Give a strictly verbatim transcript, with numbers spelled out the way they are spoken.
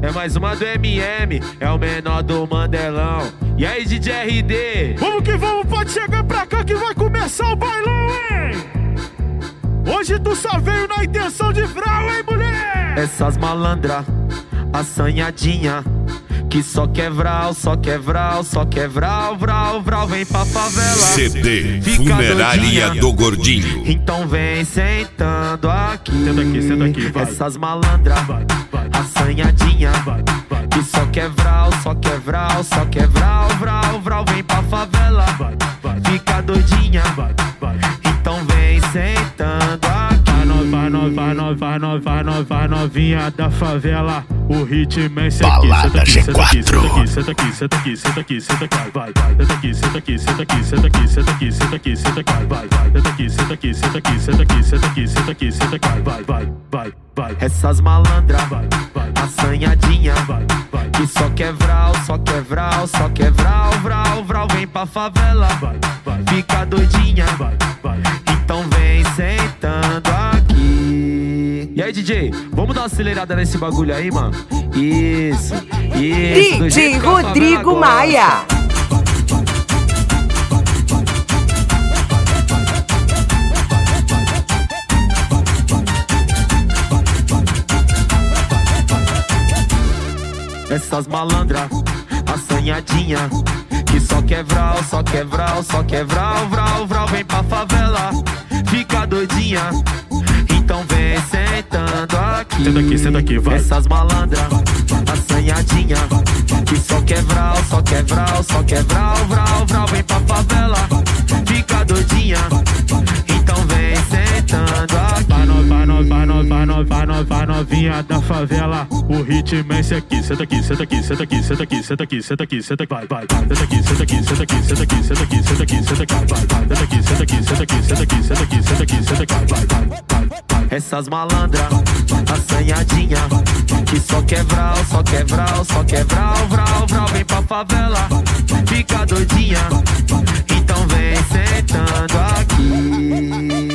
É mais uma do M M, é o menor do Mandelão. E aí, D J R D? Vamos que vamos, pode chegar pra cá que vai começar o bailão, hein? Hoje tu só veio na intenção de vral, hein, mulher? Essas malandra, assanhadinha, que só quer vral, só quer vral, só quer vral, vral, vral, vem pra favela. C D Fica Funerária doidinha. do Gordinho. Então vem sentando aqui. Senta aqui, senta aqui, vai. Essas malandra, Vai, vai, assanhadinha, vai, vai, que só quer vral, só quer vral, só quer vral, vral, vral, vem pra favela. vai, vai, Fica doidinha, vai, vai. então vem sentando aqui. Vai, no, vai, no, vai, no, vai, no, vai, novinha da favela. O Hitman esse aqui. Balada Senta aqui, G quatro. senta aqui, senta aqui, senta aqui, senta aqui, vai, vai. Senta aqui, senta aqui, senta aqui, senta aqui, senta aqui, senta aqui, senta aqui, vai, vai. Senta aqui, senta aqui, senta aqui, senta aqui, senta aqui, senta aqui, senta aqui, vai, vai, vai, vai. Essas malandra, Vai, vai, assanhadinha, vai, vai, que só quer vral, só quer vral, só quer vral, vral, vral, vem pra favela. vai, vai, Fica doidinha, vai, vai. então vem sentando aqui. E aí, D J, vamos dar uma acelerada nesse bagulho aí, mano? Isso, isso. do D J jeito que a favela Rodrigo gosta. Maia. Essas malandra, assanhadinha, que só quer vral, só quer vral, só quer vral, vral, vral, vem pra favela. Fica doidinha, então vem sentando aqui. Senta aqui, senta aqui, vai. Essas malandra, assanhadinha, que só quer vral, só quer vral, só quer vral, vral, vral, vem pra favela. Fica doidinha, então vem sentando aqui. Vai, no, vai, no, vai, no, vai, no, vai, no, vai, novinha da favela. O Hitman esse aqui. Senta aqui, senta aqui, senta aqui, senta aqui, senta aqui, senta aqui, senta aqui, vai, vai, vai. Senta aqui, senta aqui, senta aqui, senta aqui, senta aqui, senta aqui, senta aqui, vai, vai. Senta aqui, senta aqui, senta aqui, senta aqui, senta aqui, senta aqui, senta aqui, vai, vai, vai, vai. Essas malandra, assanhadinha, que só quer vral, só quer vral, só quer vral, vral, vral, vem pra favela. Fica doidinha, então vem sentando aqui.